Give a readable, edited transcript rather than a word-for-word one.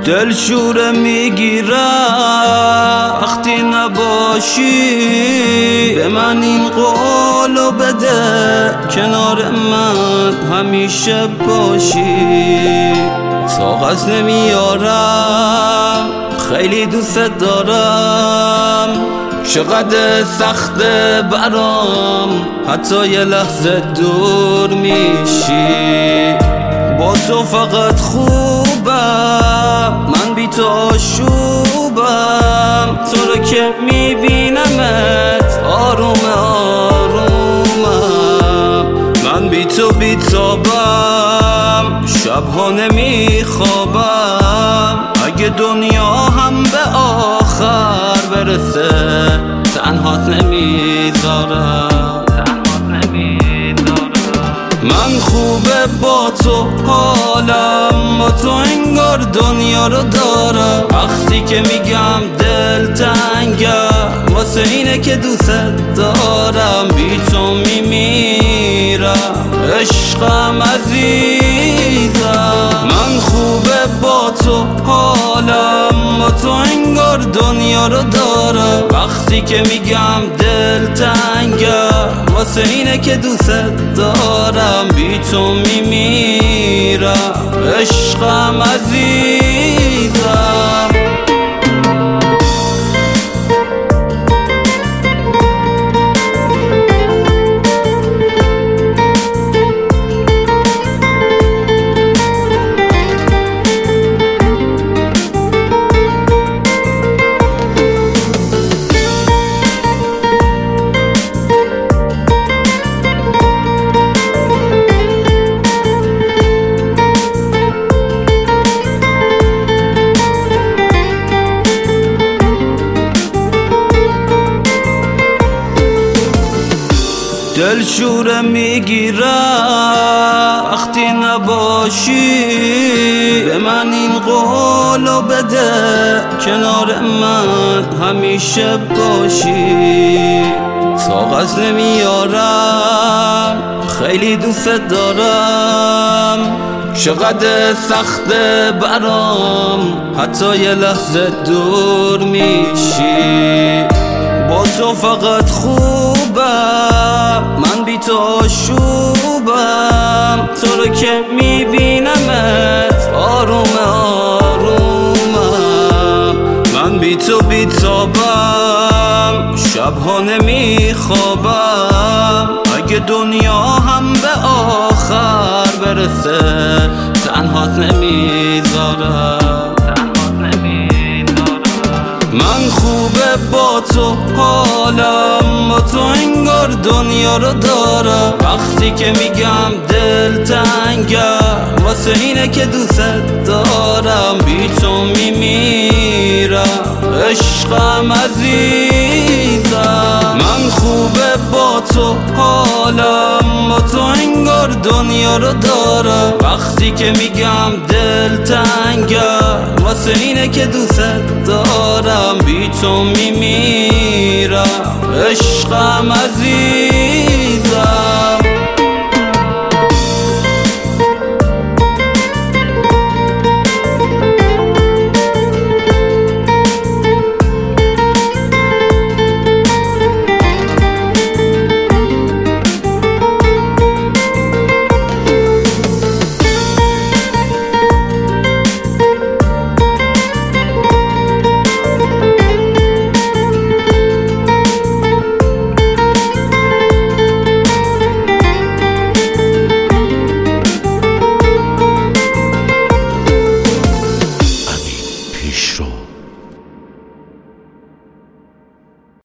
دلشوره میگیره وقتی نباشی، به من این قولو بده کنار من همیشه باشی. طاقت نمیارم خیلی دوست دارم، چقدر سخته برام حتی یه لحظه دور میشی. با تو فقط خوبم، من بی تو آشوبم، تو رو که میبینمت آروم آرومم. من بی تو بیتابم، شبها نمیخوابم، اگه دنیا هم به آخر برسه تنهات نمیذارم. من خوبه با تو حالم، با تو انگار دنیا رو دارم. وقتی که میگم دل تنگم واسه اینه که دوست دارم، بی تو میمیرم عشقم عزیزم. من خوبه با تو حالم، با تو انگار دنیا رو دارم. وقتی که میگم دل تنگم واسه اینه که دوست دارم، بی تو میمیرم عشقم عزیزم. دلشوره میگیره وقتی نباشی، به من این قولو بده کنار من همیشه باشی. طاقت نمیارم خیلی دوست دارم، چقدر سخته برام حتی یه لحظه دور میشی. با تو فقط خوبم، من بی تو آشوبم، تو رو که میبینمت آروم آرومم. من بی تو بیتابم، شبها نمیخوابم، اگه دنیا هم به آخر برسه تنهات نمیذارم. من خوبه با تو حالم، با تو انگار دنیا رو دارم. وقتی که میگم دل تنگم واسه اینه که دوست دارم، بی تو میمیرم عشقم عزیزم. من خوبه با تو حالم، با تو انگار دنیا رو دارم. وقتی که میگم دل تنگم واسه اینه که دوست دارم، بی تو میمیرم عشقم عزیزم.